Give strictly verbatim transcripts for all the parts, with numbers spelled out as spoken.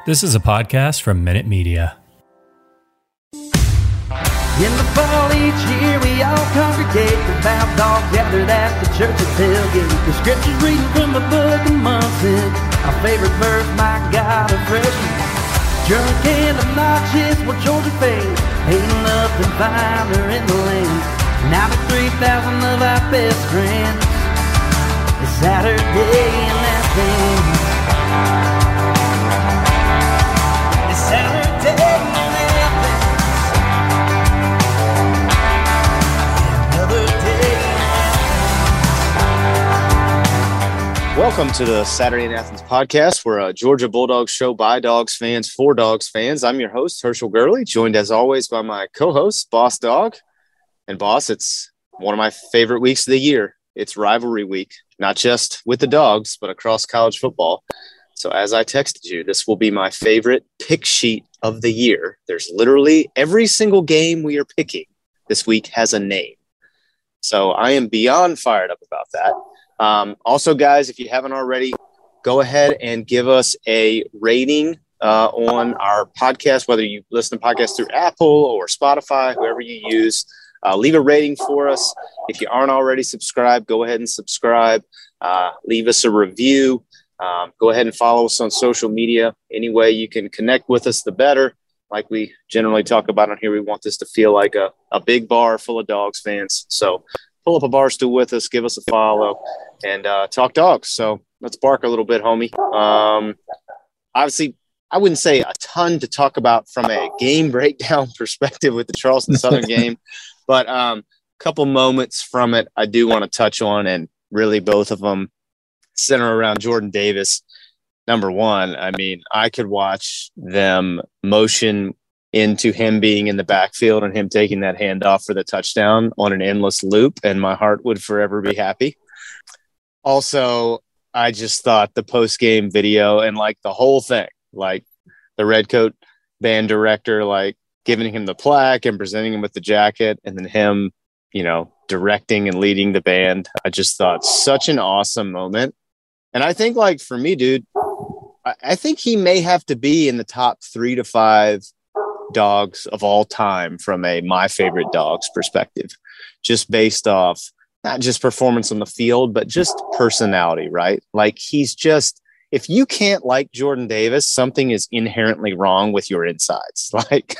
This is a podcast from Minute Media. In the fall each year we all congregate, devout dogs gathered at the church's tailgate. The scriptures reading from the book of Munson, our favorite verse, my God, a freshman. Drunk and obnoxious, well Georgia fans, ain't nothing finer in the land. ninety-three thousand of our best friends, it's Saturday in Athens. It's Saturday in Athens. Another day in Athens. Welcome to the Saturday in Athens podcast. We're a Georgia Bulldogs show by Dogs fans for Dogs fans. I'm your host, Herschel Gurley, joined as always by my co-host, Boss Dog. And Boss, it's one of my favorite weeks of the year. It's rivalry week, not just with the Dogs, but across college football. So as I texted you, this will be my favorite pick sheet of the year. There's literally every single game we are picking this week has a name. So I am beyond fired up about that. Um, also, guys, if you haven't already, go ahead and give us a rating uh, on our podcast, whether you listen to podcasts through Apple or Spotify, whoever you use. Uh, leave a rating for us. If you aren't already subscribed, go ahead and subscribe. Uh, leave us a review. Um, go ahead and follow us on social media. Any way you can connect with us, the better. Like we generally talk about on here, we want this to feel like a, a big bar full of Dogs fans. So pull up a bar stool with us, give us a follow, and uh, talk Dogs. So let's bark a little bit, homie. Um, obviously, I wouldn't say a ton to talk about from a game breakdown perspective with the Charleston Southern game. But a um, couple moments from it I do want to touch on, and really both of them center around Jordan Davis. Number one, I mean, I could watch them motion into him being in the backfield and him taking that handoff for the touchdown on an endless loop, and my heart would forever be happy. Also, I just thought the post-game video and, like, the whole thing, like the Redcoat band director, like, giving him the plaque and presenting him with the jacket, and then him, you know, directing and leading the band. I just thought such an awesome moment. And I think, like, for me, dude, I, I think he may have to be in the top three to five Dogs of all time from a my favorite Dogs perspective, just based off not just performance on the field, but just personality, right? Like, he's just, if you can't like Jordan Davis, something is inherently wrong with your insides. Like,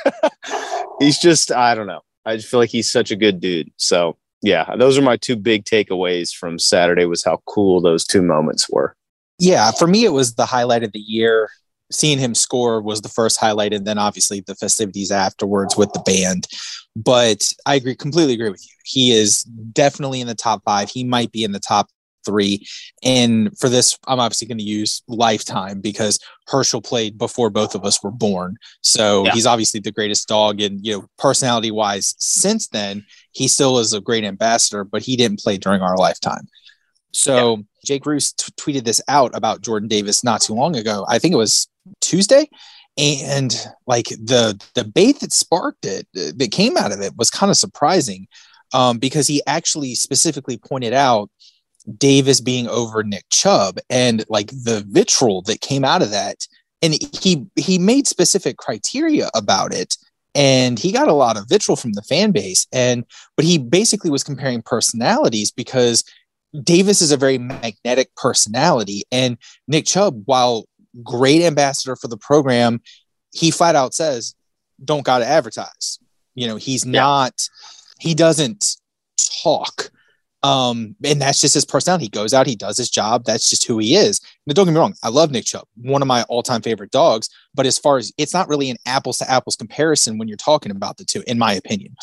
he's just, I don't know. I just feel like he's such a good dude. So, yeah, those are my two big takeaways from Saturday, was how cool those two moments were. Yeah, for me, it was the highlight of the year. Seeing him score was the first highlight, and then obviously the festivities afterwards with the band. But I agree, completely agree with you. He is definitely in the top five. He might be in the top three. And for this, I'm obviously going to use lifetime because Herschel played before both of us were born. So yeah. He's obviously the greatest dog. And, you know, personality wise, since then, he still is a great ambassador, but he didn't play during our lifetime. So yeah. Jake Roos t- tweeted this out about Jordan Davis not too long ago. I think it was Tuesday. And like the debate that sparked it, that came out of it, was kind of surprising um, because he actually specifically pointed out Davis being over Nick Chubb and like the vitriol that came out of that. And he he made specific criteria about it, and he got a lot of vitriol from the fan base. And but he basically was comparing personalities because Davis is a very magnetic personality, and Nick Chubb, while great ambassador for the program, he flat out says, don't got to advertise. You know, he's yeah. not, he doesn't talk. Um, and that's just his personality. He goes out, he does his job. That's just who he is. Now, don't get me wrong. I love Nick Chubb, one of my all-time favorite dogs. But as far as, it's not really an apples to apples comparison when you're talking about the two, in my opinion.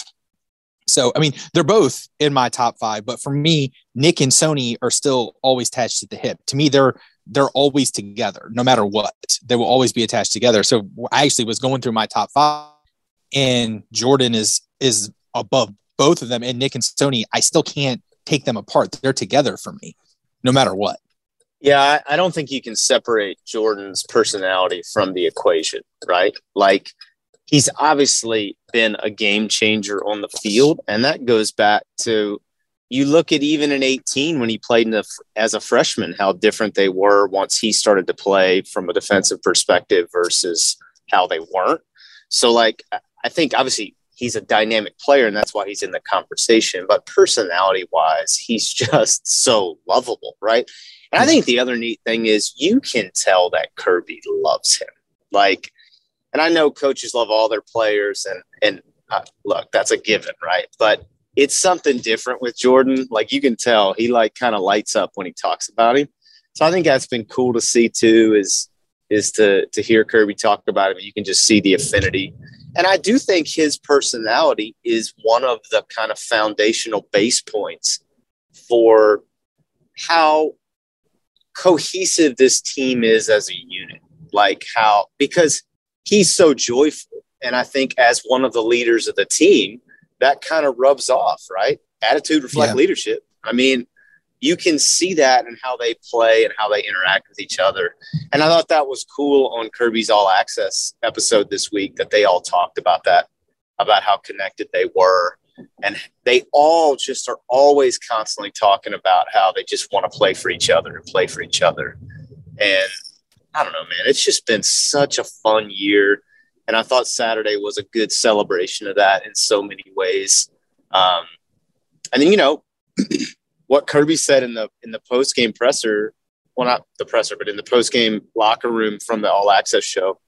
So, I mean, they're both in my top five, but for me, Nick and Sony are still always attached at the hip. To me, they're they're always together, no matter what. They will always be attached together. So I actually was going through my top five, and Jordan is is above both of them. And Nick and Sony, I still can't take them apart. They're together for me, no matter what. Yeah, I, I don't think you can separate Jordan's personality from the equation, right? Like, he's obviously been a game changer on the field, and that goes back to you look at even in eighteen when he played in the, as a freshman, how different they were once he started to play from a defensive perspective versus how they weren't. So, like, I think obviously he's a dynamic player, and that's why he's in the conversation. But personality-wise, he's just so lovable, right? And I think the other neat thing is you can tell that Kirby loves him. Like, and I know coaches love all their players, and and uh, look, that's a given, right? But it's something different with Jordan. Like, you can tell he like kind of lights up when he talks about him. So I think that's been cool to see too, is is to to hear Kirby talk about him. You can just see the affinity. And I do think his personality is one of the kind of foundational base points for how cohesive this team is as a unit. Like how, because he's so joyful. And I think as one of the leaders of the team, that kind of rubs off, right? Attitude reflect yeah. leadership. I mean, you can see that in how they play and how they interact with each other. And I thought that was cool on Kirby's All Access episode this week, that they all talked about that, about how connected they were. And they all just are always constantly talking about how they just want to play for each other and play for each other. And I don't know, man, it's just been such a fun year. And I thought Saturday was a good celebration of that in so many ways. Um, and then, you know, what Kirby said in the in the post-game presser, well, not the presser, but in the post-game locker room from the All Access show,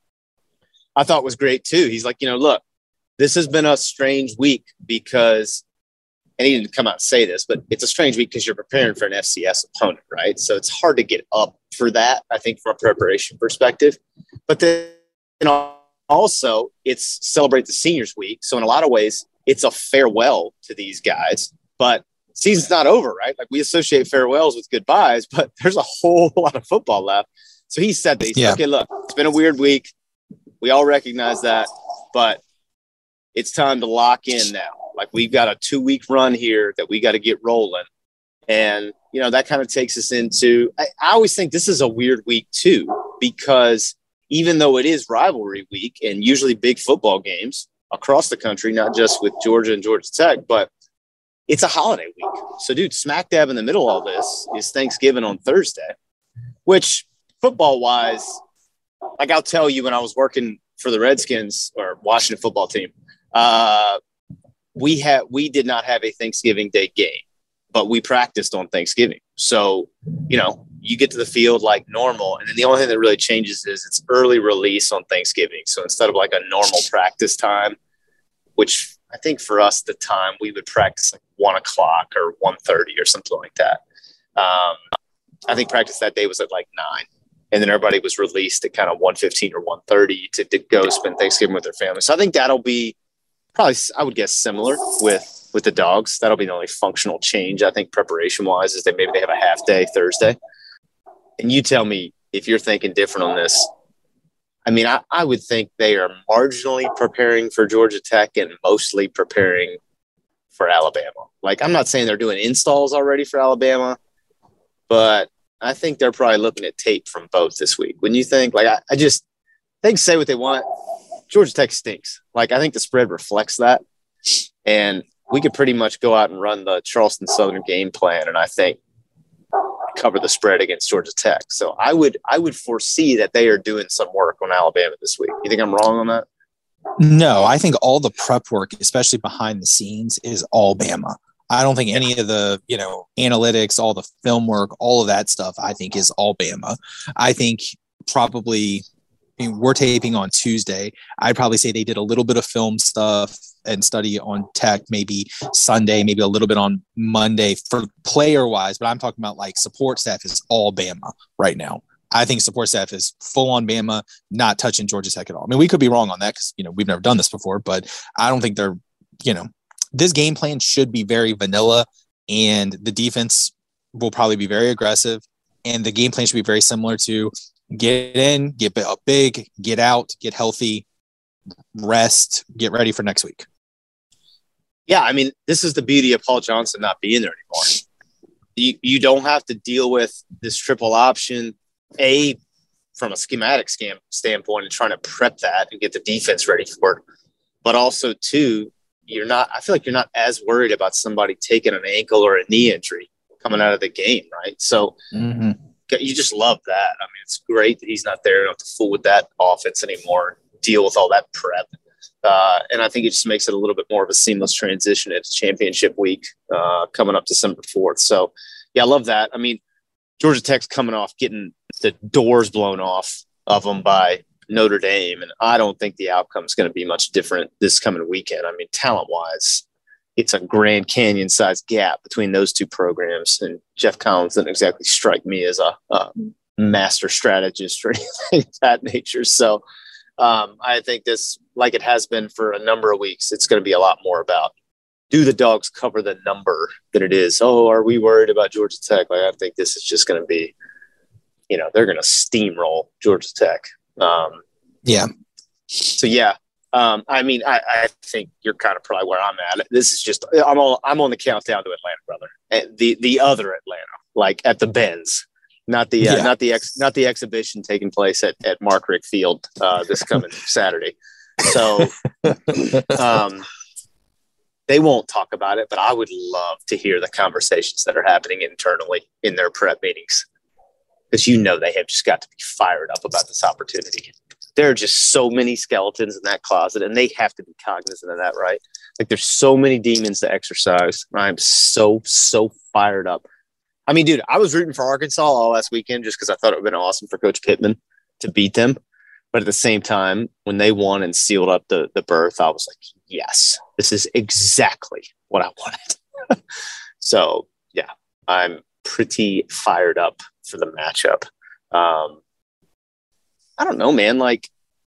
I thought was great too. He's like, you know, look, this has been a strange week because, and he didn't come out and say this, but it's a strange week because you're preparing for an F C S opponent, right? So it's hard to get up for that, I think, from a preparation perspective. But then, you know, also, it's Celebrate the Seniors Week. So in a lot of ways, it's a farewell to these guys. But season's not over, right? Like, we associate farewells with goodbyes, but there's a whole lot of football left. So he said that. He said, yeah. okay, look, it's been a weird week. We all recognize that. But it's time to lock in now. Like, we've got a two-week run here that we got to get rolling. And, you know, that kind of takes us into – I always think this is a weird week too, because – even though it is rivalry week and usually big football games across the country, not just with Georgia and Georgia Tech, but it's a holiday week. So, dude, smack dab in the middle of all this is Thanksgiving on Thursday, which football-wise, like I'll tell you, when I was working for the Redskins or Washington football team, uh, we had we did not have a Thanksgiving Day game, but we practiced on Thanksgiving. So, you know, you get to the field like normal. And then the only thing that really changes is it's early release on Thanksgiving. So instead of like a normal practice time, which I think for us, the time we would practice like one o'clock or one thirty or something like that. Um, I think practice that day was at like nine. And then everybody was released at kind of one fifteen or one thirty to, to go spend Thanksgiving with their family. So I think that'll be probably, I would guess, similar with, with the Dogs. That'll be the only functional change, I think, preparation wise, is that maybe they have a half day Thursday. And you tell me if you're thinking different on this. I mean, I, I would think they are marginally preparing for Georgia Tech and mostly preparing for Alabama. Like, I'm not saying they're doing installs already for Alabama, but I think they're probably looking at tape from both this week. When you think, like, I, I just think say what they want. Georgia Tech stinks. Like, I think the spread reflects that. And we could pretty much go out and run the Charleston Southern game plan, and I think cover the spread against Georgia Tech. So I would I would foresee that they are doing some work on Alabama this week. You think I'm wrong on that? No, I think all the prep work, especially behind the scenes, is all Bama. I don't think any of the, you know, analytics, all the film work, all of that stuff, I think is all Bama. I think probably, I mean, we're taping on Tuesday. I'd probably say they did a little bit of film stuff and study on Tech, maybe Sunday, maybe a little bit on Monday for player wise, but I'm talking about like support staff is all Bama right now. I think support staff is full on Bama, not touching Georgia Tech at all. I mean, we could be wrong on that because, you know, we've never done this before, but I don't think they're, you know, this game plan should be very vanilla, and the defense will probably be very aggressive, and the game plan should be very similar to get in, get up big, get out, get healthy, rest, get ready for next week. Yeah, I mean, this is the beauty of Paul Johnson not being there anymore. You, you don't have to deal with this triple option, A, from a schematic scam, standpoint and trying to prep that and get the defense ready for it, but also, two, you're not, I feel like you're not as worried about somebody taking an ankle or a knee injury coming out of the game, right? So mm-hmm. you just love that. I mean, it's great that he's not there. You don't have to fool with that offense anymore, deal with all that prep. Uh, and I think it just makes it a little bit more of a seamless transition into championship week uh, coming up December fourth. So, yeah, I love that. I mean, Georgia Tech's coming off getting the doors blown off of them by Notre Dame, and I don't think the outcome is going to be much different this coming weekend. I mean, talent-wise, it's a Grand Canyon-sized gap between those two programs, and Jeff Collins doesn't exactly strike me as a, a master strategist or anything of that nature. So um, I think this, like it has been for a number of weeks, it's going to be a lot more about, do the dogs cover the number than it is, oh, are we worried about Georgia Tech? Like, I think this is just going to be, you know, they're going to steamroll Georgia Tech. Um, yeah. So, yeah. Um, I mean, I, I think you're kind of probably where I'm at. This is just, I'm all, I'm on the countdown to Atlanta, brother. And the, the other Atlanta, like at the Benz, not the, uh, yeah. not the ex, not the exhibition taking place at, at Mark Richt Field, uh, this coming Saturday. So, um, they won't talk about it, but I would love to hear the conversations that are happening internally in their prep meetings, because you know they have just got to be fired up about this opportunity. There are just so many skeletons in that closet, and they have to be cognizant of that, right? Like, there's so many demons to exercise. I'm so, so fired up. I mean, dude, I was rooting for Arkansas all last weekend just because I thought it would have been awesome for Coach Pittman to beat them. But at the same time, when they won and sealed up the, the berth, I was like, yes, this is exactly what I wanted. So, yeah, I'm pretty fired up for the matchup. Um, I don't know, man. Like,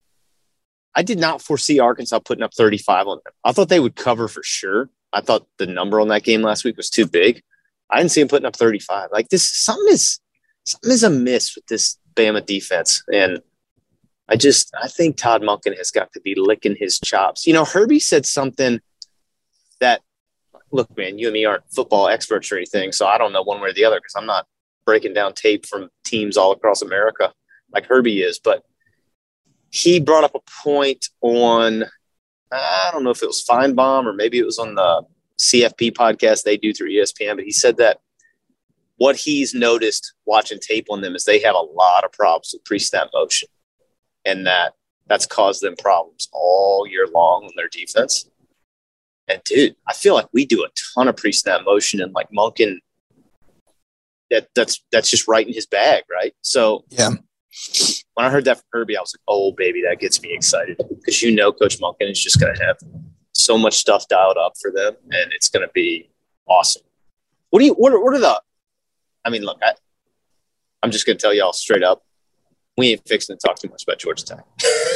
I did not foresee Arkansas putting up thirty-five on them. I thought they would cover for sure. I thought the number on that game last week was too big. I didn't see them putting up thirty-five. Like, this, something is, something is amiss with this Bama defense. And I just, I think Todd Monken has got to be licking his chops. You know, Herbie said something that, look, man, you and me aren't football experts or anything, so I don't know one way or the other because I'm not breaking down tape from teams all across America like Herbie is. But he brought up a point on, I don't know if it was Feinbaum or maybe it was on the C F P podcast they do through E S P N, but he said that what he's noticed watching tape on them is they have a lot of problems with pre-snap motion. And that that's caused them problems all year long on their defense. And dude, I feel like we do a ton of pre-snap motion, and like Monken, that that's that's just right in his bag, right? So yeah, when I heard that from Herbie, I was like, oh baby, that gets me excited, because you know Coach Monken is just going to have so much stuff dialed up for them, and it's going to be awesome. What do you? What are, what are the? I mean, look, I, I'm just going to tell y'all straight up. We ain't fixing to talk too much about Georgia Tech.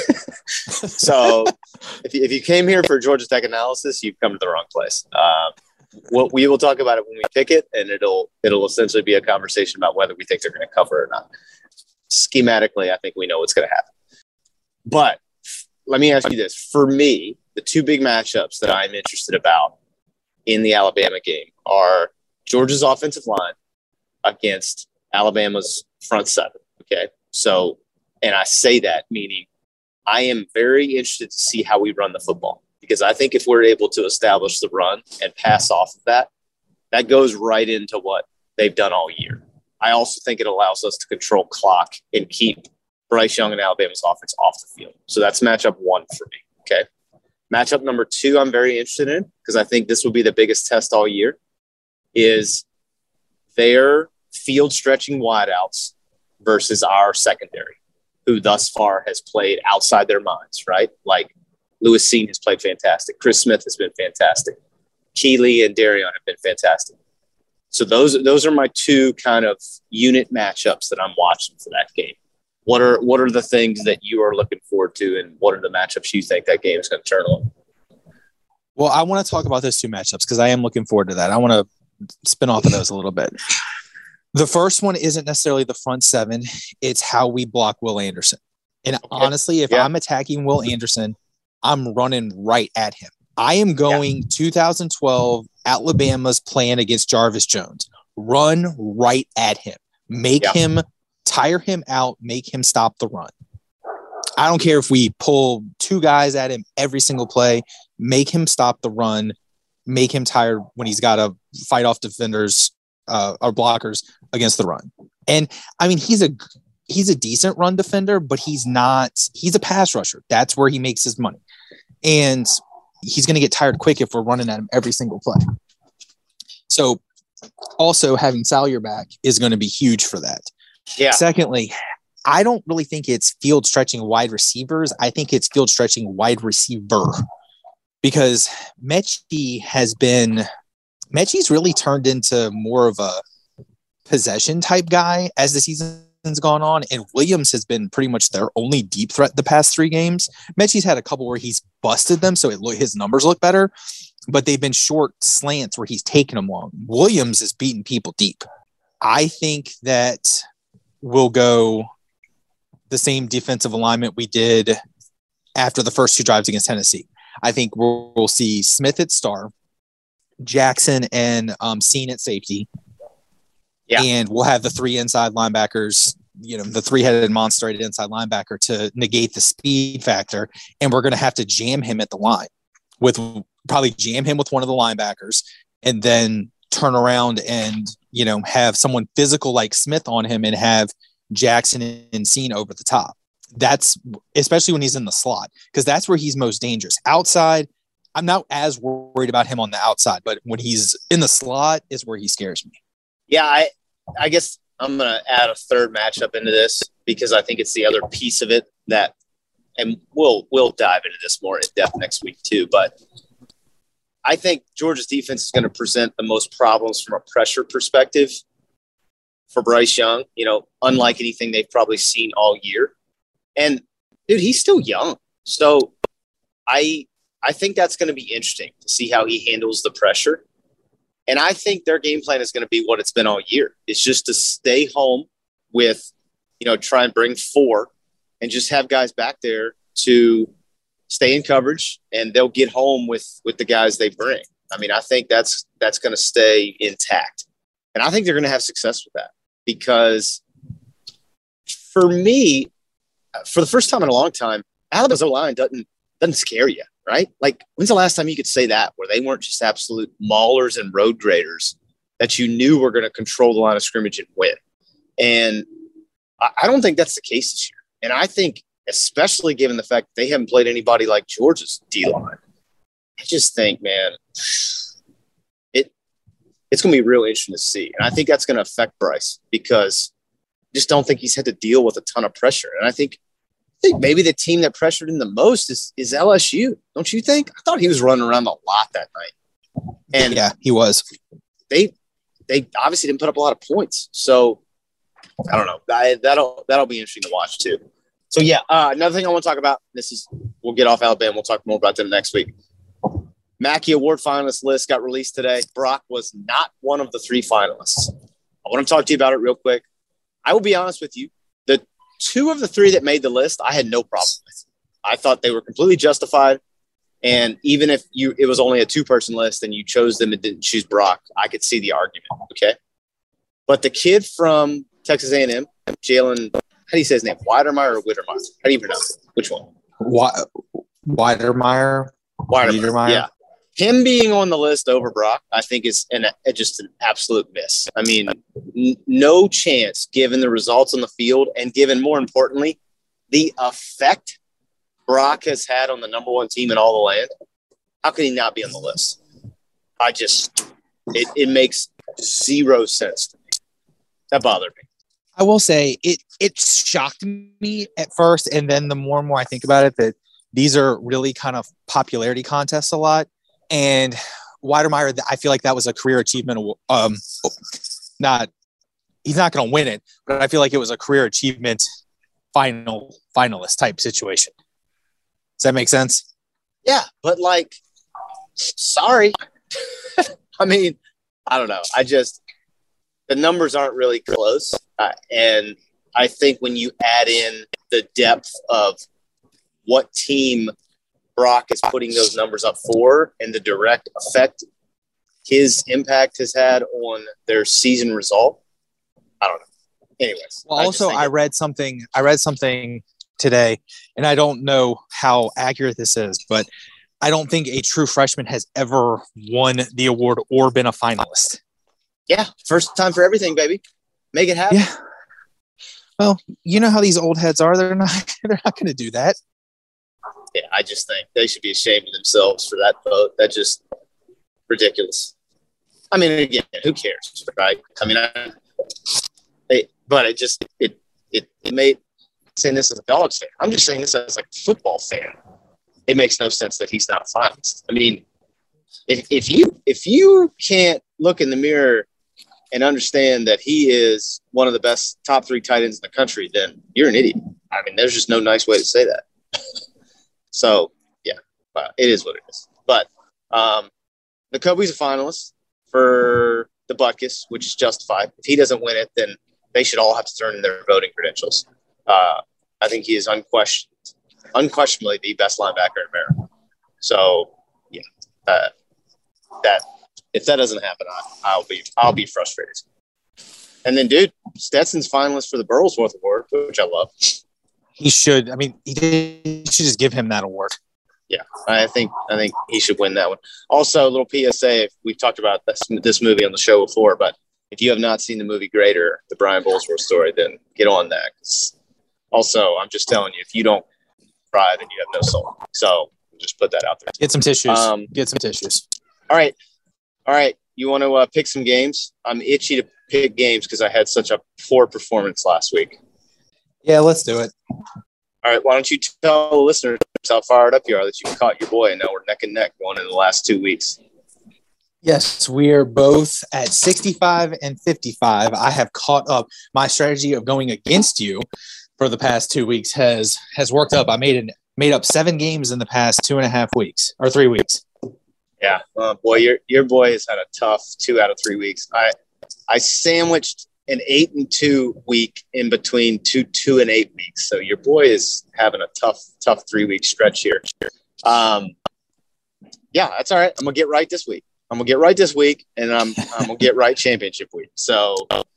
So if you, if you came here for Georgia Tech analysis, you've come to the wrong place. Uh, we'll, we will talk about it when we pick it, and it'll it'll essentially be a conversation about whether we think they're going to cover or not. Schematically, I think we know what's going to happen. But let me ask you this. For me, the two big matchups that I'm interested about in the Alabama game are Georgia's offensive line against Alabama's front seven, okay? So, and I say that meaning I am very interested to see how we run the football, because I think if we're able to establish the run and pass off of that, that goes right into what they've done all year. I also think it allows us to control clock and keep Bryce Young and Alabama's offense off the field. So that's matchup one for me, okay? Matchup number two I'm very interested in, because I think this will be the biggest test all year, is their field stretching wideouts versus our secondary, who thus far has played outside their minds, right? Like Lewis Cine has played fantastic. Chris Smith has been fantastic. Keeley and Darion have been fantastic. So those, those are my two kind of unit matchups that I'm watching for that game. What are what are the things that you are looking forward to, and what are the matchups you think that game is going to turn on? Well, I want to talk about those two matchups because I am looking forward to that. I want to spin off of those a little bit. The first one isn't necessarily the front seven. It's how we block Will Anderson. And okay. honestly, if yeah. I'm attacking Will Anderson, I'm running right at him. I am going yeah. two thousand twelve Alabama's plan against Jarvis Jones. Run right at him. Make yeah. him, tire him out, make him stop the run. I don't care if we pull two guys at him every single play, make him stop the run, make him tired when he's got to fight off defenders uh, or blockers against the run. And I mean, he's a he's a decent run defender, but he's not. He's a pass rusher. That's where he makes his money, and he's going to get tired quick if we're running at him every single play. So, also having Salyer back is going to be huge for that. Yeah. Secondly, I don't really think it's field stretching wide receivers. I think it's field stretching wide receiver because Mechie has been Mechie's really turned into more of a possession type guy as the season's gone on, and Williams has been pretty much their only deep threat the past three games. Mechie's had a couple where he's busted them, so it lo- his numbers look better, but they've been short slants where he's taken them long. Williams is beating people deep. I think that we'll go the same defensive alignment we did after the first two drives against Tennessee. I think we'll, we'll see Smith at star, Jackson and um, Seen at safety. Yeah. And we'll have the three inside linebackers, you know, the three-headed monster at inside linebacker to negate the speed factor. And we're going to have to jam him at the line with probably jam him with one of the linebackers and then turn around and, you know, have someone physical like Smith on him and have Jackson and Seen over the top. That's especially when he's in the slot, because that's where he's most dangerous. Outside, I'm not as worried about him on the outside, but when he's in the slot is where he scares me. Yeah, I I guess I'm going to add a third matchup into this because I think it's the other piece of it that, and we'll we'll dive into this more in depth next week too, but I think Georgia's defense is going to present the most problems from a pressure perspective for Bryce Young, you know, unlike anything they've probably seen all year. And dude, he's still young. So I I think that's going to be interesting to see how he handles the pressure. And I think their game plan is going to be what it's been all year. It's just to stay home with, you know, try and bring four and just have guys back there to stay in coverage, and they'll get home with, with the guys they bring. I mean, I think that's, that's going to stay intact. And I think they're going to have success with that because for me, for the first time in a long time, Alabama's O-line doesn't, doesn't scare you, right? Like, when's the last time you could say that, where they weren't just absolute maulers and road graders that you knew were going to control the line of scrimmage and win? And I, I don't think that's the case this year. And I think, especially given the fact that they haven't played anybody like Georgia's D-line, I just think, man, it it's going to be real interesting to see. And I think that's going to affect Bryce because I just don't think he's had to deal with a ton of pressure. And I think I think maybe the team that pressured him the most is, is L S U. Don't you think? I thought he was running around a lot that night. And yeah, he was. They they obviously didn't put up a lot of points. So I don't know. I, that'll that'll be interesting to watch too. So yeah, uh, another thing I want to talk about. This is we'll get off Alabama. We'll talk more about them next week. Mackey Award finalist list got released today. Brock was not one of the three finalists. I want to talk to you about it real quick. I will be honest with you. The two of the three that made the list, I had no problem with. I thought they were completely justified. And even if you it was only a two-person list and you chose them and didn't choose Brock, I could see the argument, okay? But the kid from Texas A and M, Jalen, how do you say his name? Weidermeyer or Wittermeyer? How do you pronounce it? Which one? Weidermeyer. Weidermeyer, yeah. Him being on the list over Brock, I think is an, just an absolute miss. I mean, n- no chance given the results on the field and given, more importantly, the effect Brock has had on the number one team in all the land. How can he not be on the list? I just it, – it makes zero sense to me. That bothered me. I will say it it shocked me at first, and then the more and more I think about it, that these are really kind of popularity contests a lot. And Weidermeyer, I feel like that was a career achievement. Um, not he's not going to win it, but I feel like it was a career achievement final finalist type situation. Does that make sense? Yeah, but like, sorry. I mean, I don't know. I just the numbers aren't really close, uh, and I think when you add in the depth of what team Brock is putting those numbers up for and the direct effect his impact has had on their season result, I don't know. Anyways. Well, I also I read something, I read something today. and I don't know how accurate this is, but I don't think a true freshman has ever won the award or been a finalist. Yeah, first time for everything, baby. Make it happen. Yeah. Well, you know how these old heads are. They're not. They're not going to do that. Yeah, I just think they should be ashamed of themselves for that vote. That's just ridiculous. I mean, again, who cares, right? I mean, I, they, but it just it it it made saying this as a Dogs fan. I'm just saying this as like a football fan. It makes no sense that he's not a finalist. I mean, if if you if you can't look in the mirror and understand that he is one of the best top three tight ends in the country, then you're an idiot. I mean, there's just no nice way to say that. So, yeah, uh, it is what it is. But um, Nakobe's a finalist for the Butkus, which is justified. If he doesn't win it, then they should all have to turn in their voting credentials. Uh, I think he is unquestioned, unquestionably the best linebacker in America. So, yeah, uh, that if that doesn't happen, I, I'll be I'll be frustrated. And then, dude, Stetson's finalist for the Burlsworth Award, which I love. He should. I mean, he, did, he should just give him that award. Yeah, I think I think he should win that one. Also, a little P S A. We've talked about this, this movie on the show before, but if you have not seen the movie Greater, the Brian Burlsworth story, then get on that. Also, I'm just telling you, if you don't cry, then you have no soul. So just put that out there. Get some tissues. Um, Get some tissues. All right. All right. You want to uh, pick some games? I'm itchy to pick games because I had such a poor performance last week. Yeah, let's do it. All right. Why don't you tell the listeners how fired up you are that you caught your boy and now we're neck and neck going in the last two weeks? Yes, we are both at sixty-five and fifty-five. I have caught up. My strategy of going against you for the past two weeks has has worked up. I made an, made up seven games in the past two and a half weeks or three weeks. Yeah, uh, boy, your your boy has had a tough two out of three weeks. I I sandwiched an eight and two week in between two two and eight weeks. So your boy is having a tough tough three week stretch here. Um, yeah, that's all right. I'm gonna get right this week. I'm gonna get right this week, and I'm I'm gonna get right championship week. So,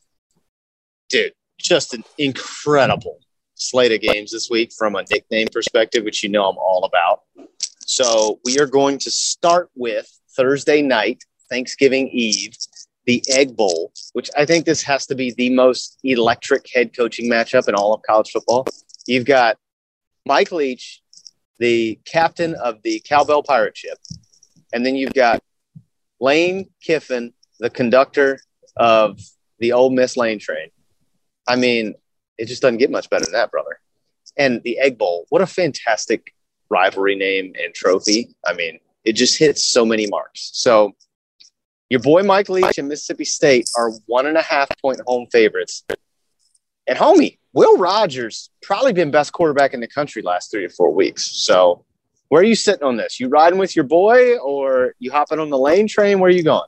dude, just an incredible slate of games this week from a nickname perspective, which you know I'm all about. So we are going to start with Thursday night, Thanksgiving Eve, the Egg Bowl, which I think this has to be the most electric head coaching matchup in all of college football. You've got Mike Leach, the captain of the Cowbell Pirate Ship, and then you've got Lane Kiffin, the conductor of the Ole Miss Lane Train. I mean, it just doesn't get much better than that, brother. And the Egg Bowl, what a fantastic rivalry name and trophy. I mean, it just hits so many marks. So your boy Mike Leach and Mississippi State are one and a half point home favorites. And homie, Will Rogers probably been best quarterback in the country last three to four weeks. So where are you sitting on this? You riding with your boy or you hopping on the Lane Train? Where are you going?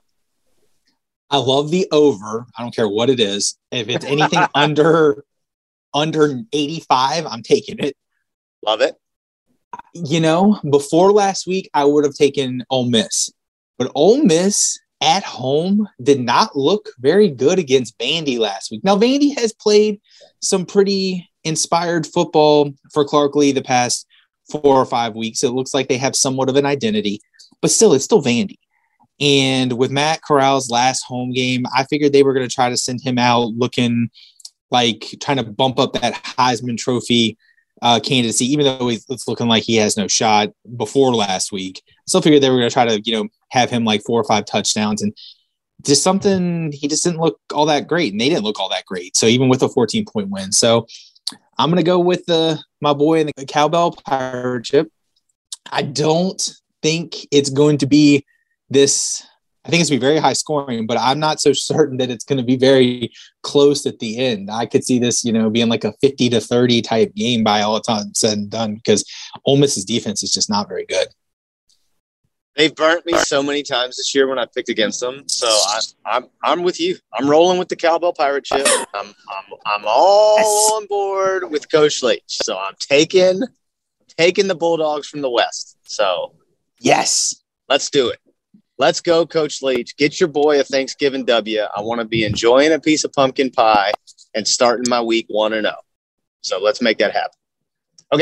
I love the over. I don't care what it is. If it's anything under under eighty-five, I'm taking it. Love it. You know, before last week, I would have taken Ole Miss. But Ole Miss at home did not look very good against Vandy last week. Now, Vandy has played some pretty inspired football for Clark Lee the past four or five weeks. It looks like they have somewhat of an identity. But still, it's still Vandy. And with Matt Corral's last home game, I figured they were going to try to send him out looking like trying to bump up that Heisman Trophy uh, candidacy, even though it's looking like he has no shot before last week. I still figured they were going to try to, you know, have him like four or five touchdowns, and just something, he just didn't look all that great, and they didn't look all that great. So even with a fourteen point win. So I'm going to go with the, my boy in the Cowbell Pirate Ship. I don't think it's going to be this, I think it's going to be very high scoring, but I'm not so certain that it's going to be very close at the end. I could see this, you know, being like a fifty to thirty type game by all the time said and done, because Ole Miss's defense is just not very good. They've burnt me so many times this year when I picked against them. So I, I'm I'm with you. I'm rolling with the Cowbell Pirate Ship. I'm I'm I'm all yes. on board with Coach Leach. So I'm taking taking the Bulldogs from the West. So yes, let's do it. Let's go, Coach Leach. Get your boy a Thanksgiving W. I want to be enjoying a piece of pumpkin pie and starting my week one and oh. So let's make that happen. Okay,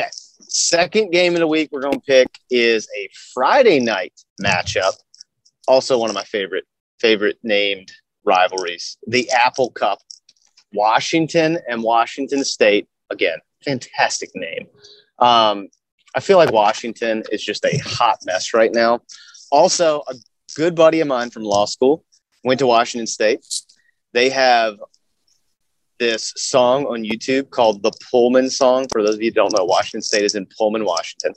Second game of the week we're going to pick is a Friday night matchup. Also one of my favorite favorite named rivalries, the Apple Cup. Washington and Washington State. Again, fantastic name. Um, I feel like Washington is just a hot mess right now. Also, a good buddy of mine from law school went to Washington State. They have this song on YouTube called the Pullman Song. For those of you who don't know, Washington State is in Pullman, Washington.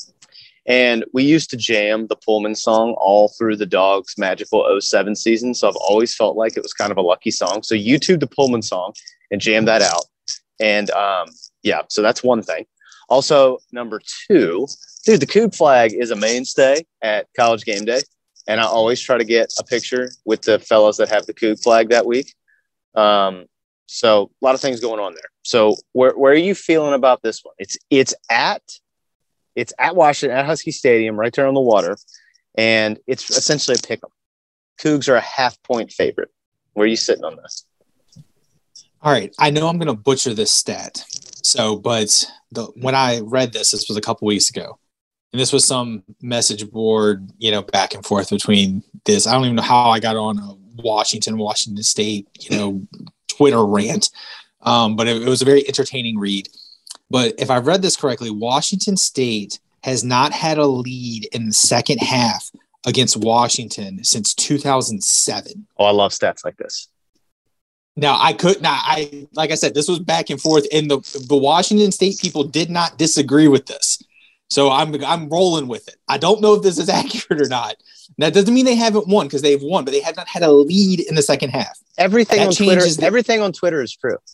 And we used to jam the Pullman Song all through the Dogs' magical oh seven season. So I've always felt like it was kind of a lucky song. So YouTube the Pullman Song and jam that out. And um, yeah, so that's one thing. Also, number two, dude, the Coug flag is a mainstay at College Game Day. And I always try to get a picture with the fellows that have the Coug flag that week. Um, so a lot of things going on there. So where, where are you feeling about this one? It's, it's at, It's at Washington, at Husky Stadium, right there on the water, and it's essentially a pick 'em. Cougs are a half-point favorite. Where are you sitting on this? All right, I know I'm going to butcher this stat. So, but the, when I read this, this was a couple weeks ago, and this was some message board, you know, back and forth between this. I don't even know how I got on a Washington, Washington State, you know, Twitter rant, um, but it, it was a very entertaining read. But if I've read this correctly, Washington State has not had a lead in the second half against Washington since two thousand seven. Oh, I love stats like this. Now, I could not, I, like I said, this was back and forth, and the, the Washington State people did not disagree with this. So I'm, I'm rolling with it. I don't know if this is accurate or not. That doesn't mean they haven't won, because they've won, but they have not had a lead in the second half. Everything That on Twitter, changes the- everything on Twitter is true.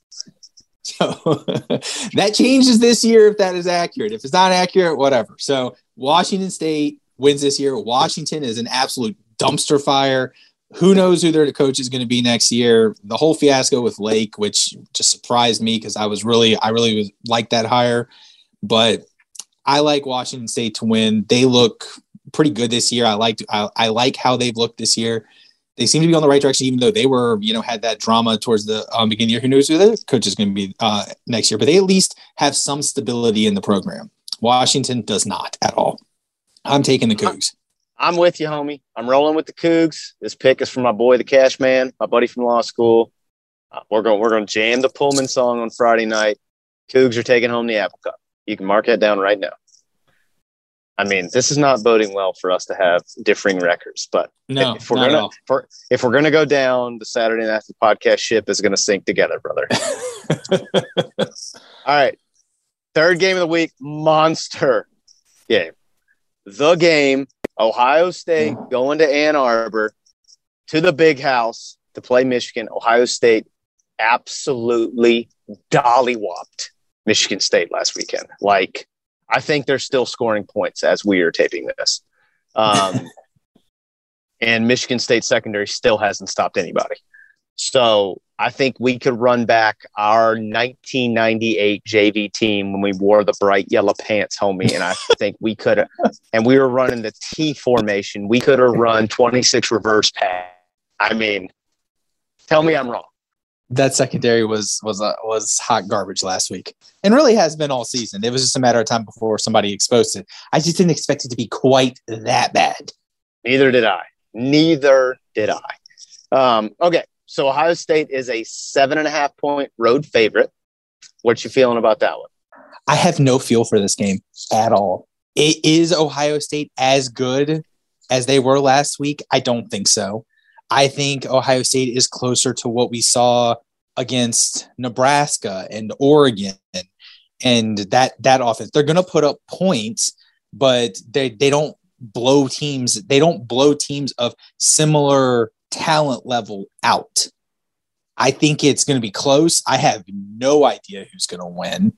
So that changes this year if that is accurate. If it's not accurate, whatever. So Washington State wins this year. Washington is an absolute dumpster fire. Who knows who their coach is going to be next year? The whole fiasco with Lake, which just surprised me because I was really, I really was like that hire. But I like Washington State to win. They look pretty good this year. I like, I, I like how they've looked this year. They seem to be on the right direction, even though they were, you know, had that drama towards the um, beginning of the year. Who knows who their coach is going to be uh, next year? But they at least have some stability in the program. Washington does not at all. I'm taking the Cougs. I'm with you, homie. I'm rolling with the Cougs. This pick is from my boy, the Cash Man, my buddy from law school. Uh, we're going, we're going to jam the Pullman Song on Friday night. Cougs are taking home the Apple Cup. You can mark that down right now. I mean, this is not boding well for us to have differing records, but no, if we're gonna if we're, if we're gonna go down, the Saturday Night Podcast ship is gonna sink together, brother. All right, third game of the week, monster game. The game, Ohio State going to Ann Arbor to the Big House to play Michigan. Ohio State absolutely dolly-whopped Michigan State last weekend. Like, I think they're still scoring points as we are taping this. Um, and Michigan State secondary still hasn't stopped anybody. So I think we could run back our nineteen ninety-eight J V team when we wore the bright yellow pants, homie. And I think we could have, and we were running the T formation. We could have run twenty-six reverse pass. I mean, tell me I'm wrong. That secondary was was uh, was hot garbage last week, and really has been all season. It was just a matter of time before somebody exposed it. I just didn't expect it to be quite that bad. Neither did I. Neither did I. Um, okay, so Ohio State is a seven and a half point road favorite. What you feeling about that one? I have no feel for this game at all. It is Ohio State as good as they were last week? I don't think so. I think Ohio State is closer to what we saw against Nebraska and Oregon and that that offense. They're going to put up points, but they they don't blow teams. They don't blow teams of similar talent level out. I think it's going to be close. I have no idea who's going to win.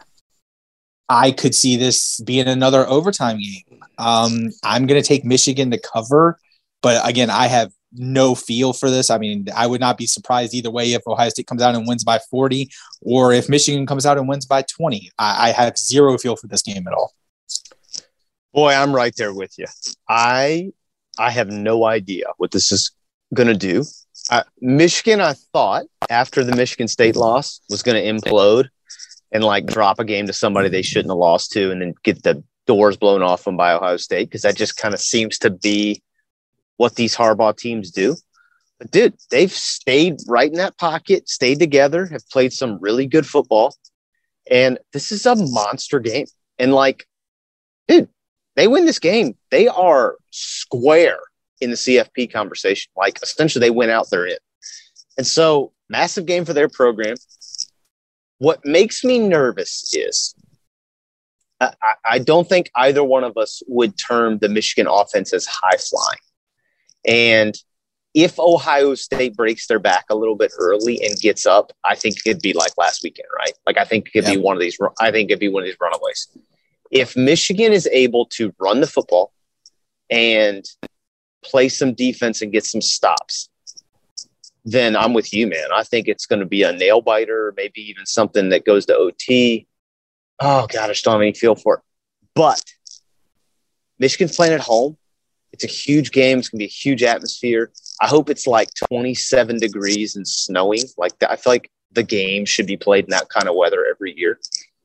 I could see this being another overtime game. Um, I'm going to take Michigan to cover, but again, I have no feel for this. I mean, I would not be surprised either way if Ohio State comes out and wins by forty or if Michigan comes out and wins by twenty. I, I have zero feel for this game at all. Boy, I'm right there with you. I I have no idea what this is going to do. Uh, Michigan, I thought, after the Michigan State loss, was going to implode and like drop a game to somebody they shouldn't have lost to and then get the doors blown off them by Ohio State, because that just kind of seems to be what these Harbaugh teams do. But, dude, they've stayed right in that pocket, stayed together, have played some really good football, and this is a monster game. And, like, dude, they win this game, they are square in the C F P conversation. Like, essentially, they went out, they're in. And so, massive game for their program. What makes me nervous is I, I don't think either one of us would term the Michigan offense as high-flying. And if Ohio State breaks their back a little bit early and gets up, I think it'd be like last weekend, right? Like, I think it could yeah. be one of these. I think it'd be one of these runaways. If Michigan is able to run the football and play some defense and get some stops, then I'm with you, man. I think it's going to be a nail biter, maybe even something that goes to O T. Oh, God, I just don't have any feel for it. But Michigan's playing at home. It's a huge game. It's going to be a huge atmosphere. I hope it's like twenty-seven degrees and snowing. Like that. I feel like the game should be played in that kind of weather every year.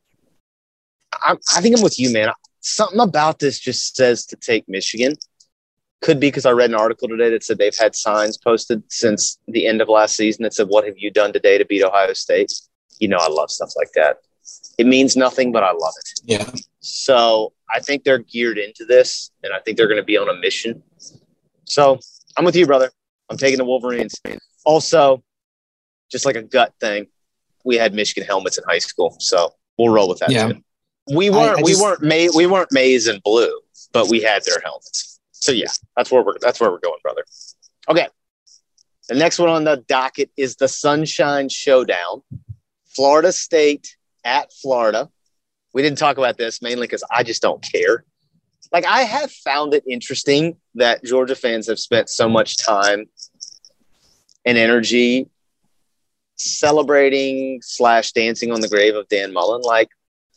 I'm, I think I'm with you, man. Something about this just says to take Michigan. Could be because I read an article today that said they've had signs posted since the end of last season that said, "What have you done today to beat Ohio State?" You know, I love stuff like that. It means nothing, but I love it. Yeah. So I think they're geared into this, and I think they're going to be on a mission. So I'm with you, brother. I'm taking the Wolverines. Also, just like a gut thing, we had Michigan helmets in high school, so we'll roll with that. Yeah. Too. We weren't I, I we just, weren't ma- we weren't maize and blue, but we had their helmets. So yeah, that's where we're that's where we're going, brother. Okay. The next one on the docket is the Sunshine Showdown. Florida State at Florida. We didn't talk about this mainly because I just don't care. Like, I have found it interesting that Georgia fans have spent so much time and energy celebrating slash dancing on the grave of Dan Mullen. Like,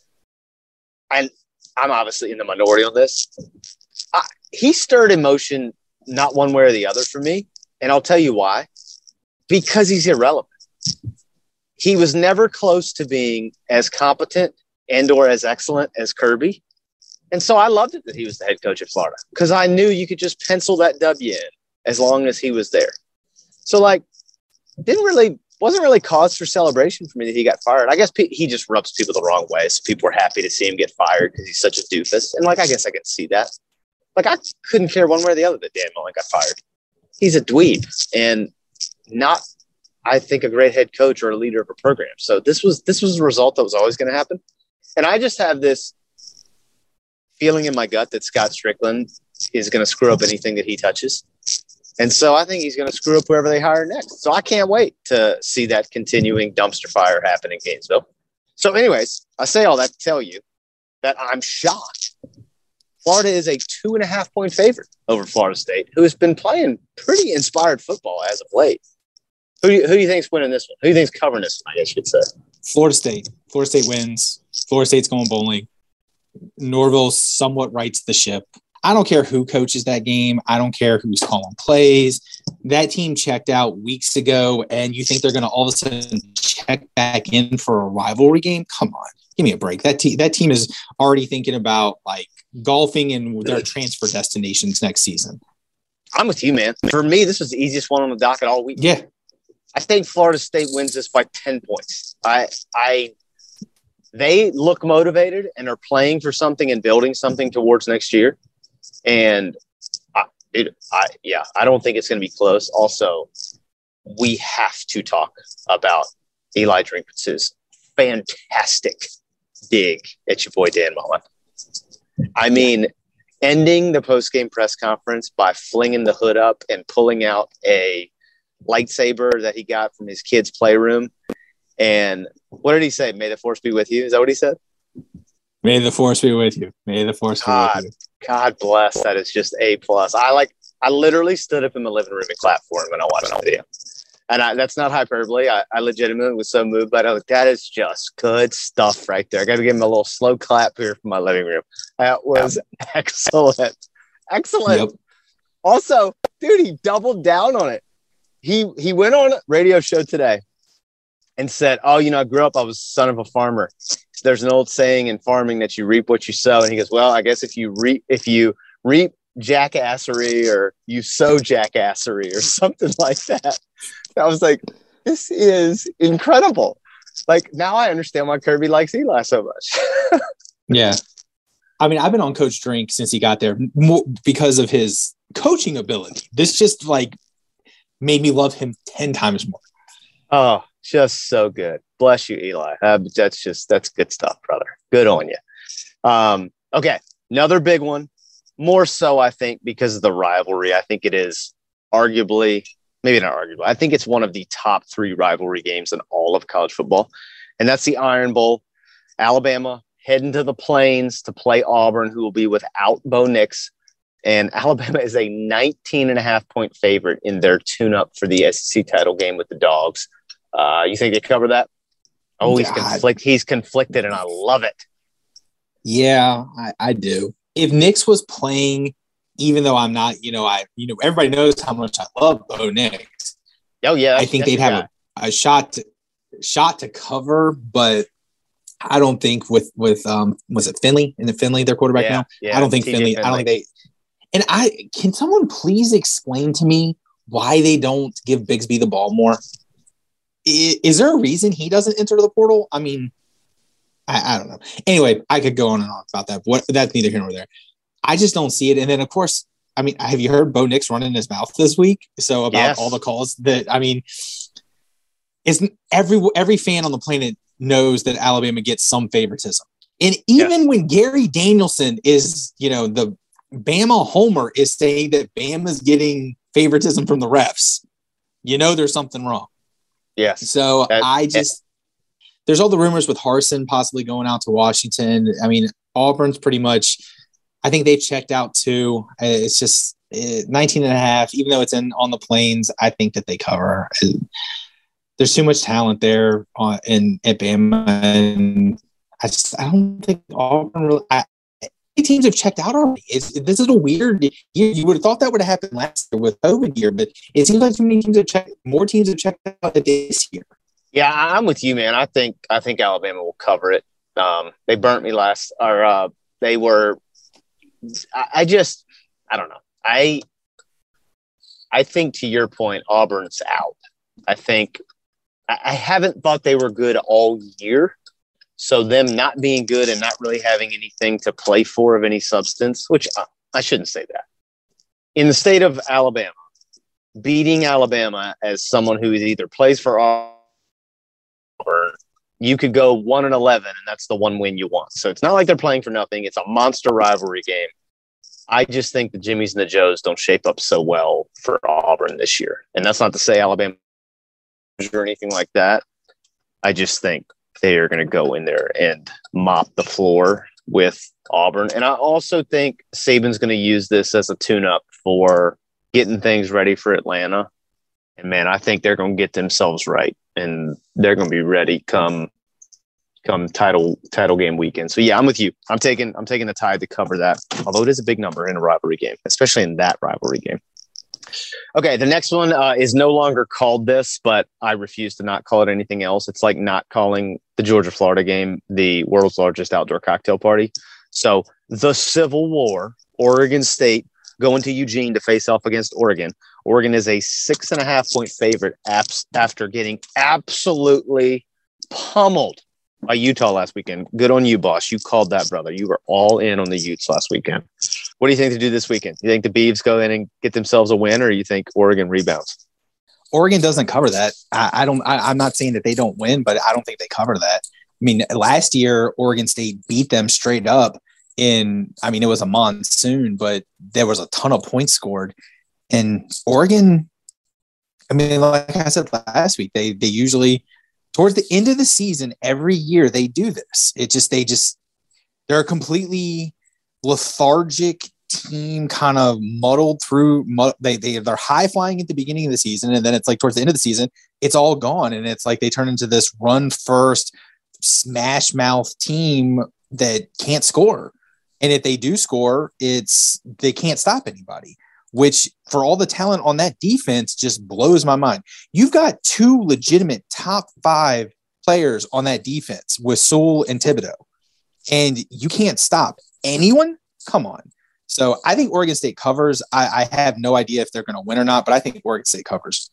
and I'm obviously in the minority on this. I, he stirred emotion not one way or the other for me, and I'll tell you why. Because he's irrelevant. He was never close to being as competent and or as excellent as Kirby. And so I loved it that he was the head coach at Florida because I knew you could just pencil that W in as long as he was there. So, like, didn't really wasn't really cause for celebration for me that he got fired. I guess pe- he just rubs people the wrong way. So people were happy to see him get fired because he's such a doofus. And, like, I guess I can see that. Like, I couldn't care one way or the other that Dan Mullen got fired. He's a dweeb and not, I think, a great head coach or a leader of a program. So this was this was a result that was always going to happen. And I just have this feeling in my gut that Scott Strickland is going to screw up anything that he touches. And so I think he's going to screw up whoever they hire next. So I can't wait to see that continuing dumpster fire happen in Gainesville. So anyways, I say all that to tell you that I'm shocked. Florida is a two and a half point favorite over Florida State, who has been playing pretty inspired football as of late. Who do you, who do you think's winning this one? Who do you think's covering this one, I guess you could say? Florida State. Florida State wins. Florida State's going bowling. Norville somewhat rights the ship. I don't care who coaches that game. I don't care who's calling plays. That team checked out weeks ago, and you think they're going to all of a sudden check back in for a rivalry game? Come on. Give me a break. That, te- that team is already thinking about, like, golfing and their transfer destinations next season. I'm with you, man. For me, this was the easiest one on the docket all week. Yeah. I think Florida State wins this by ten points. I, I, they look motivated and are playing for something and building something towards next year. And I, it, I, yeah, I don't think it's going to be close. Also, we have to talk about Eli Drinkwitz' fantastic dig at your boy Dan Mullen. I mean, ending the post-game press conference by flinging the hood up and pulling out a lightsaber that he got from his kid's playroom. And what did he say? May the force be with you. Is that what he said? May the force be with you. May the force God, be with you. God bless. That is just A plus. I like, I literally stood up in the living room and clapped for him when I watched the video. And I, that's not hyperbole. I, I legitimately was so moved, but I was like, that is just good stuff right there. I got to give him a little slow clap here from my living room. That was yeah. excellent. Excellent. Yep. Also, dude, he doubled down on it. He he went on a radio show today and said, oh, you know, I grew up, I was the son of a farmer. There's an old saying in farming that you reap what you sow. And he goes, well, I guess if you reap, if you reap jackassery or you sow jackassery or something like that. I was like, this is incredible. Like, now I understand why Kirby likes Eli so much. Yeah. I mean, I've been on Coach Drink since he got there more because of his coaching ability. This just like made me love him ten times more. Oh, just so good. Bless you, Eli. Uh, that's just, that's good stuff, brother. Good on you. Um, okay. Another big one. More so, I think, because of the rivalry. I think it is arguably, maybe not arguably, I think it's one of the top three rivalry games in all of college football. And that's the Iron Bowl. Alabama heading to the Plains to play Auburn, who will be without Bo Nix. And Alabama is a nineteen and a half point favorite in their tune-up for the S E C title game with the Dogs. Uh, you think they cover that? Oh, he's, conflict, he's conflicted, and I love it. Yeah, I, I do. If Nix was playing, even though I'm not, you know, I, you know, everybody knows how much I love Bo Nix. Oh yeah, I think they'd have a, a shot, to, shot to cover, but I don't think with with um was it Finley in the Finley their quarterback yeah, now? Yeah, I don't think T J Finley, Finley. I don't think they. And I can someone please explain to me why they don't give Bigsby the ball more? Is, is there a reason he doesn't enter the portal? I mean, I, I don't know. Anyway, I could go on and on about that. What that's neither here nor there. I just don't see it. And then of course, I mean, have you heard Bo Nix running his mouth this week? So about Yes. all the calls that I mean, is every every fan on the planet knows that Alabama gets some favoritism. And even Yes. when Gary Danielson is, you know, the Bama homer is saying that Bama's getting favoritism from the refs, you know, there's something wrong. Yes. So That- I just, there's all the rumors with Harsin possibly going out to Washington. I mean, Auburn's pretty much, I think they've checked out too. It's just uh, nineteen and a half, even though it's in on the Plains, I think that they cover. There's too much talent there on, in at Bama. And I just, I don't think Auburn really, I, teams have checked out already. It's, this is a weird year. You would have thought that would have happened last year with COVID year, but it seems like too many teams have checked. More teams have checked out this year. Yeah, I- I'm with you, man. I think I think Alabama will cover it. Um, they burnt me last, or uh, they were. I, I just, I don't know. I, I think to your point, Auburn's out. I think I, I haven't thought they were good all year. So them not being good and not really having anything to play for of any substance, which I, I shouldn't say that. In the state of Alabama, beating Alabama as someone who either plays for Auburn, you could go one and eleven, and that's the one win you want. So it's not like they're playing for nothing. It's a monster rivalry game. I just think the Jimmies and the Joes don't shape up so well for Auburn this year. And that's not to say Alabama or anything like that. I just think they are going to go in there and mop the floor with Auburn. And I also think Saban's going to use this as a tune-up for getting things ready for Atlanta. And, man, I think they're going to get themselves right, and they're going to be ready come come title title game weekend. So, yeah, I'm with you. I'm taking I'm taking the Tide to cover that, although it is a big number in a rivalry game, especially in that rivalry game. Okay, the next one uh, is no longer called this, but I refuse to not call it anything else. It's like not calling the Georgia-Florida game the world's largest outdoor cocktail party. So the Civil War, Oregon State going to Eugene to face off against Oregon. Oregon is a six and a half point favorite after getting absolutely pummeled by Utah last weekend. Good on you, boss. You called that, brother. You were all in on the Utes last weekend. What do you think to do this weekend? You think the Beavs go in and get themselves a win, or you think Oregon rebounds? Oregon doesn't cover that. I, I don't. I, I'm not saying that they don't win, but I don't think they cover that. I mean, last year Oregon State beat them straight up. In, I mean, it was a monsoon, but there was a ton of points scored. And Oregon, I mean, like I said last week, they they usually towards the end of the season every year they do this. It just they just they're a completely lethargic team, kind of muddled through. They they they're high flying at the beginning of the season, and then it's like towards the end of the season, it's all gone, and it's like they turn into this run first, smash mouth team that can't score. And if they do score, it's they can't stop anybody. which for all the talent on that defense just blows my mind. You've got two legitimate top five players on that defense with Sewell and Thibodeau, and you can't stop anyone. Come on. So I think Oregon State covers. I, I have no idea if they're going to win or not, but I think Oregon State covers.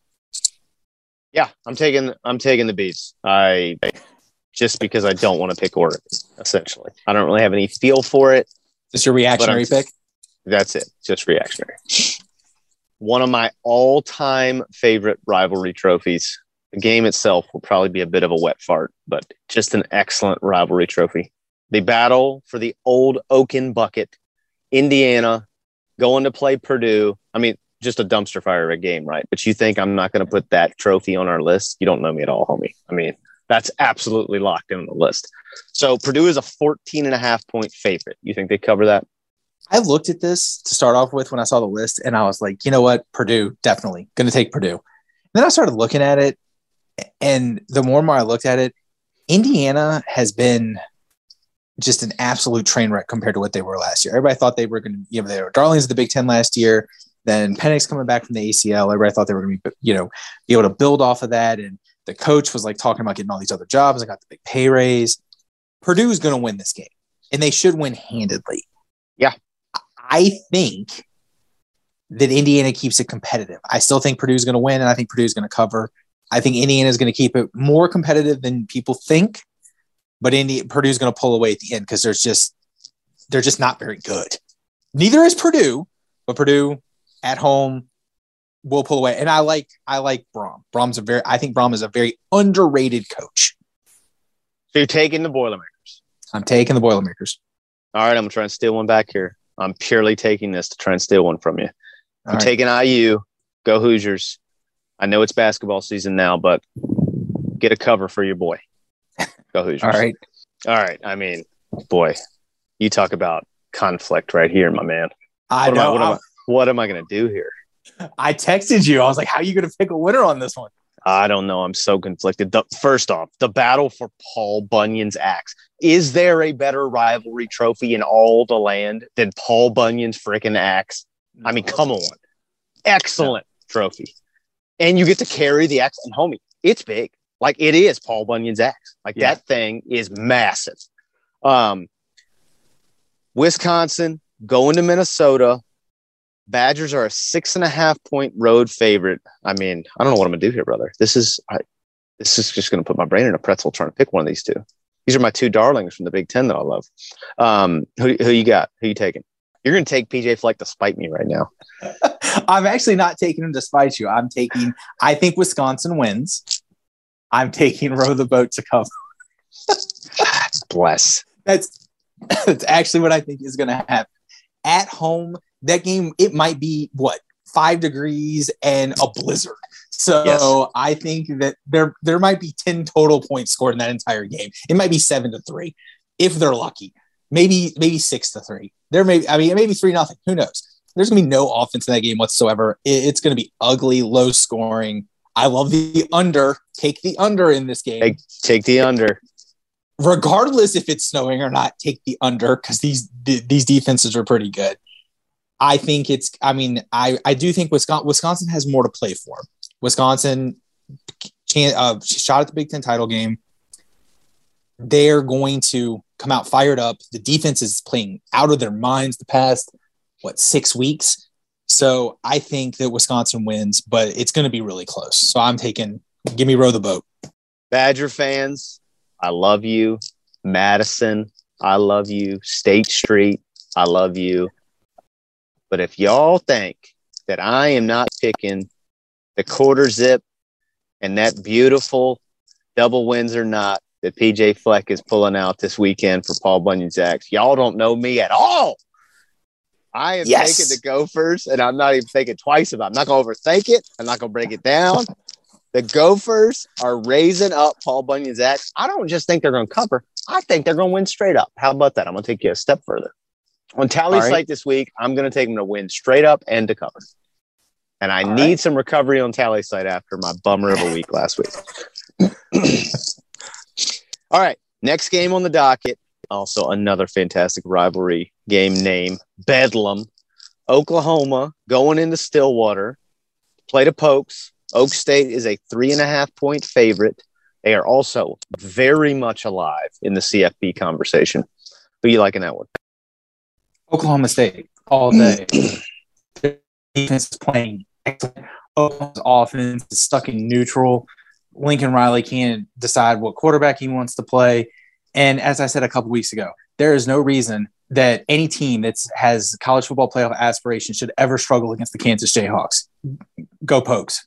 Yeah, I'm taking I'm taking the Bees. I just because I don't want to pick Oregon. Essentially, I don't really have any feel for it. Is this your reactionary pick? That's it. Just reactionary. One of my all-time favorite rivalry trophies. The game itself will probably be a bit of a wet fart, but just an excellent rivalry trophy. The battle for the old Oaken Bucket. Indiana going to play Purdue. I mean, just a dumpster fire of a game, right? But you think I'm not going to put that trophy on our list? You don't know me at all, homie. I mean, that's absolutely locked in on the list. So Purdue is a fourteen and a half point favorite. You think they cover that? I looked at this to start off with when I saw the list, and I was like, you know what? Purdue, definitely going to take Purdue. And then I started looking at it, and the more and more I looked at it, Indiana has been just an absolute train wreck compared to what they were last year. Everybody thought they were going to, you know, they were darlings of the Big Ten last year. Then Penix coming back from the A C L. Everybody thought they were going to be, you know, be able to build off of that. And the coach was like talking about getting all these other jobs. I got the big pay raise. Purdue is going to win this game, and they should win handedly. Yeah. I think that Indiana keeps it competitive. I still think Purdue is going to win, and I think Purdue is going to cover. I think Indiana is going to keep it more competitive than people think, but Indi- Purdue is going to pull away at the end because there's just they're just not very good. Neither is Purdue, but Purdue at home will pull away. And I like I like Brom. Brom's a very I think Brom is a very underrated coach. So you're taking the Boilermakers. I'm taking the Boilermakers. All right, I'm trying to steal one back here. I'm purely taking this to try and steal one from you. I'm right. taking I U. Go Hoosiers. I know it's basketball season now, but get a cover for your boy. Go Hoosiers. All right. All right. I mean, boy, you talk about conflict right here, my man. I what know. Am I, what, am I, what am I going to do here? I texted you. I was like, how are you going to pick a winner on this one? I don't know. I'm so conflicted. The, first off, the battle for Paul Bunyan's axe. Is there a better rivalry trophy in all the land than Paul Bunyan's freaking axe? I mean, come on. Excellent yeah. trophy. And you get to carry the axe. And homie, it's big. Like it is Paul Bunyan's axe. Like yeah. that thing is massive. Um, Wisconsin going to Minnesota. Badgers are a six and a half point road favorite. I mean, I don't know what I'm gonna do here, brother. This is I, this is just gonna put my brain in a pretzel trying to pick one of these two. These are my two darlings from the Big Ten that I love. Um, who who you got? Who you taking? You're gonna take P J Fleck to spite me right now. I'm actually not taking him to spite you. I'm taking. I think Wisconsin wins. I'm taking row the boat to cover. Bless. That's that's actually what I think is gonna happen at home. That game, it might be what five degrees and a blizzard. So yes. I think that there there might be ten total points scored in that entire game. It might be seven to three if they're lucky. Maybe maybe six to three. There may I mean maybe three nothing. Who knows? There's gonna be no offense in that game whatsoever. It, it's gonna be ugly, low scoring. I love the under. Take the under in this game. Take, take the under. Regardless if it's snowing or not, take the under because these these defenses are pretty good. I think it's, I mean, I, I do think Wisconsin, Wisconsin has more to play for. Wisconsin can, uh, shot at the Big Ten title game. They're going to come out fired up. The defense is playing out of their minds the past, what, six weeks. So I think that Wisconsin wins, but it's going to be really close. So I'm taking, give me row the boat. Badger fans, I love you. Madison, I love you. State Street, I love you. But if y'all think that I am not picking the quarter zip and that beautiful double wins or not that P J Fleck is pulling out this weekend for Paul Bunyan's axe, y'all don't know me at all. I am yes. taking the Gophers, and I'm not even thinking twice about it. I'm not going to overthink it. I'm not going to break it down. The Gophers are raising up Paul Bunyan's axe. I don't just think they're going to cover. I think they're going to win straight up. How about that? I'm going to take you a step further. On Tally right. Site this week, I'm going to take them to win straight up and to cover. And I All need right. some recovery on Tally Site after my bummer of a week last week. All right. Next game on the docket. Also another fantastic rivalry game name. Bedlam. Oklahoma going into Stillwater, play the Pokes. Oak State is a three and a half point favorite. They are also very much alive in the C F P conversation. Who you liking that one? Oklahoma State all day. Their defense is playing excellent. Oklahoma's offense is stuck in neutral. Lincoln Riley can't decide what quarterback he wants to play. And as I said a couple weeks ago, there is no reason that any team that has college football playoff aspirations should ever struggle against the Kansas Jayhawks. Go Pokes.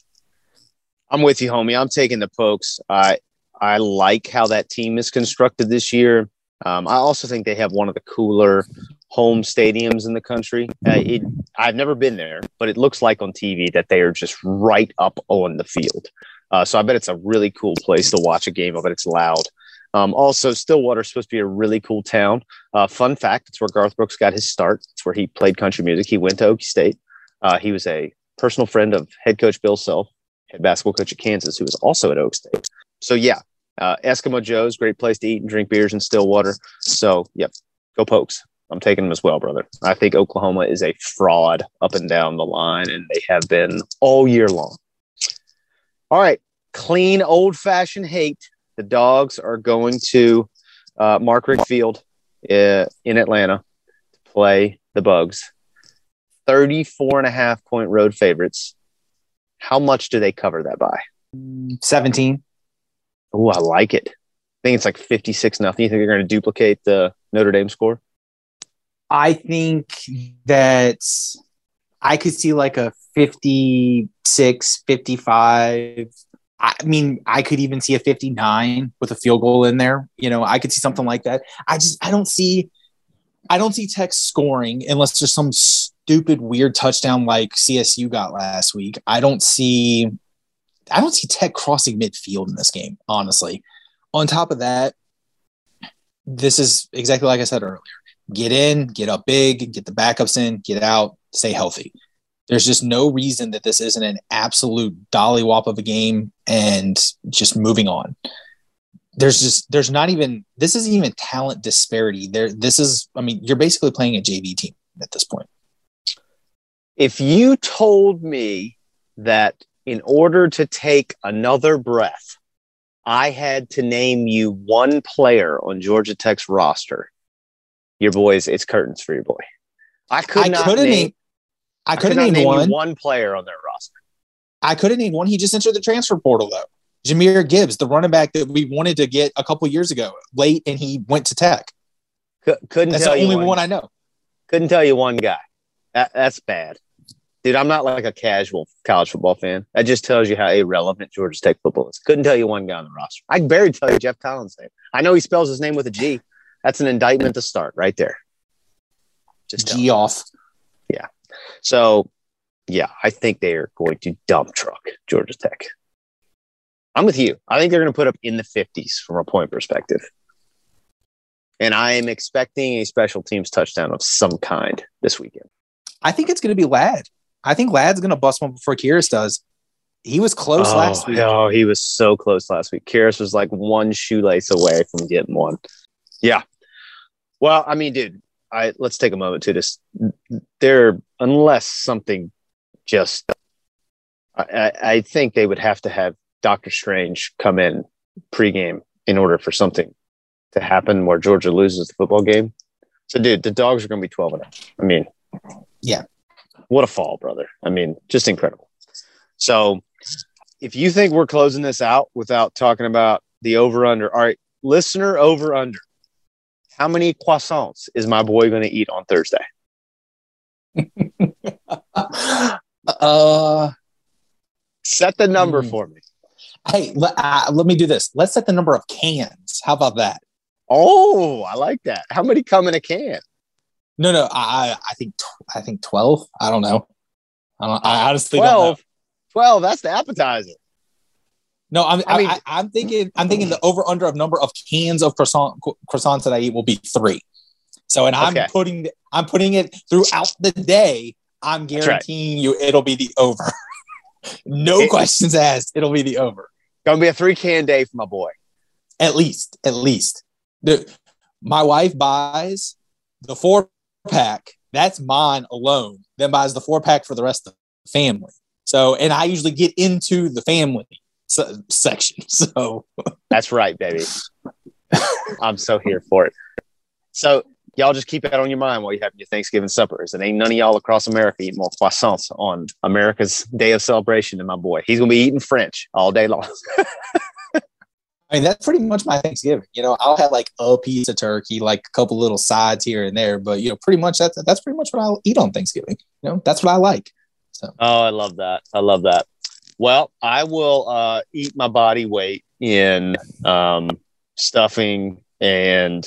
I'm with you, homie. I'm taking the Pokes. I I like how that team is constructed this year. Um, I also think they have one of the cooler home stadiums in the country. Uh, it, I've never been there, but it looks like on T V that they are just right up on the field. Uh, so I bet it's a really cool place to watch a game. I bet it's loud. Um, also, Stillwater is supposed to be a really cool town. Uh, fun fact, it's where Garth Brooks got his start. It's where he played country music. He went to Okie State. Uh, he was a personal friend of head coach Bill Self, head basketball coach at Kansas, who was also at Oak State. So, yeah, uh, Eskimo Joe's, great place to eat and drink beers in Stillwater. So, yep, go Pokes. I'm taking them as well, brother. I think Oklahoma is a fraud up and down the line, and they have been all year long. All right, clean, old-fashioned hate. The Dogs are going to uh, Mark Richt Field uh, in Atlanta to play the Bugs. thirty-four and a half point road favorites. How much do they cover that by? seventeen. Oh, I like it. I think it's like fifty-six nothing. You think they're going to duplicate the Notre Dame score? I think that I could see like a fifty-six, fifty-five. I mean, I could even see a fifty-nine with a field goal in there. You know, I could see something like that. I just, I don't see, I don't see Tech scoring unless there's some stupid, weird touchdown like C S U got last week. I don't see, I don't see Tech crossing midfield in this game, honestly. On top of that, this is exactly like I said earlier. Get in, get up big, get the backups in, get out, stay healthy. There's just no reason that this isn't an absolute dollywop of a game and just moving on. There's just, there's not even, this isn't even talent disparity. There, this is, I mean, you're basically playing a J V team at this point. If you told me that in order to take another breath, I had to name you one player on Georgia Tech's roster, your boys, it's curtains for your boy. I could I not couldn't name, name, I couldn't I could name not name one. you one player on their roster. I couldn't name one. He just entered the transfer portal though. Jahmyr Gibbs, the running back that we wanted to get a couple years ago, late, and he went to Tech. C- couldn't That's tell the you only one, one I know. Couldn't tell you one guy. That, that's bad. Dude, I'm not like a casual college football fan. That just tells you how irrelevant Georgia Tech football is. Couldn't tell you one guy on the roster. I can barely tell you Jeff Collins' name. I know he spells his name with a G. That's an indictment to start right there. Just G off. Yeah. So, yeah, I think they are going to dump truck Georgia Tech. I'm with you. I think they're going to put up in the fifties from a point perspective. And I am expecting a special teams touchdown of some kind this weekend. I think it's going to be Ladd. I think Ladd's going to bust one before Kyrus does. He was close oh, last week. Oh, he was so close last week. Kyrus was like one shoelace away from getting one. Yeah. Well, I mean, dude, I let's take a moment to this. There, unless something just, I, I think they would have to have Doctor Strange come in pregame in order for something to happen where Georgia loses the football game. So, dude, the Dogs are going to be twelve and oh. I mean, yeah. What a fall, brother. I mean, just incredible. So if you think we're closing this out without talking about the over-under, all right, listener over-under, how many croissants is my boy going to eat on Thursday? uh, Set the number hmm. for me. Hey, let, uh, let me do this. Let's set the number of cans. How about that? Oh, I like that. How many come in a can? No, no, I, I think, I think twelve. I don't know. I don't. I honestly twelve. don't know. twelve. That's the appetizer. No, I'm. I I mean- I, I'm thinking. I'm thinking the over under of number of cans of croissant croissants that I eat will be three. So, and I'm Okay. putting. I'm putting it throughout the day. I'm That's right. guaranteeing you it'll be the over. No It- questions asked. It'll be the over. Gonna be a three can day for my boy. At least. At least. The, my wife buys the four pack that's mine alone. Then buys the four pack for the rest of the family. So, and I usually get into the family se- section. So that's right, baby. I'm so here for it. So y'all just keep that on your mind while you're having your Thanksgiving suppers. And ain't none of y'all across America eat more croissants on America's day of celebration than my boy. He's going to be eating French all day long. I mean, that's pretty much my Thanksgiving. You know, I'll have like a piece of turkey, like a couple little sides here and there. But, you know, pretty much that's, that's pretty much what I'll eat on Thanksgiving. You know, that's what I like. So. Oh, I love that. I love that. Well, I will uh, eat my body weight in um, stuffing, and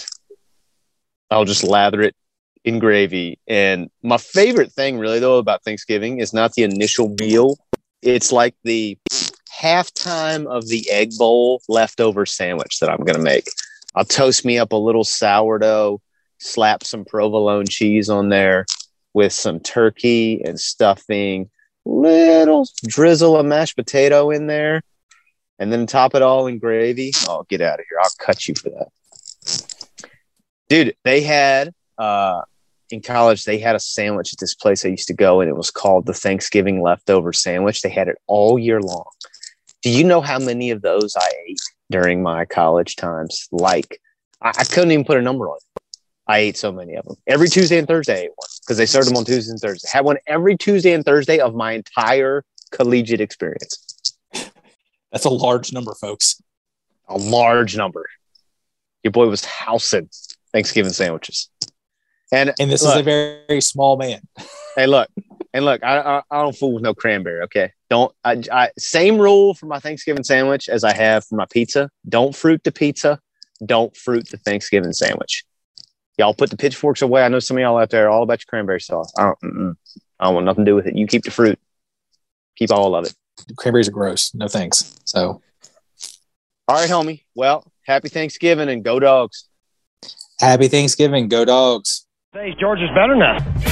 I'll just lather it in gravy. And my favorite thing really, though, about Thanksgiving is not the initial meal. It's like the halftime of the egg bowl leftover sandwich that I'm going to make. I'll toast me up a little sourdough, slap some provolone cheese on there with some turkey and stuffing, little drizzle of mashed potato in there, and then top it all in gravy. Oh, get out of here. I'll cut you for that. Dude, they had, uh, in college, they had a sandwich at this place I used to go, and it was called the Thanksgiving leftover sandwich. They had it all year long. Do you know how many of those I ate during my college times? Like, I, I couldn't even put a number on it. I ate so many of them. Every Tuesday and Thursday I ate one because they served them on Tuesdays and Thursdays. Had one every Tuesday and Thursday of my entire collegiate experience. That's a large number, folks. A large number. Your boy was housing Thanksgiving sandwiches. And, and this look, is a very, very small man. Hey, look. And look, I, I I don't fool with no cranberry, okay? Don't I, I same rule for my Thanksgiving sandwich as I have for my pizza. Don't fruit the pizza. Don't fruit the Thanksgiving sandwich. Y'all put the pitchforks away. I know some of y'all out there are all about your cranberry sauce. I don't, mm-mm. I don't want nothing to do with it. You keep the fruit. Keep all of it. Cranberries are gross. No thanks. So, all right, homie. Well, happy Thanksgiving and go Dogs. Happy Thanksgiving. Go Dogs. Hey, George is better now.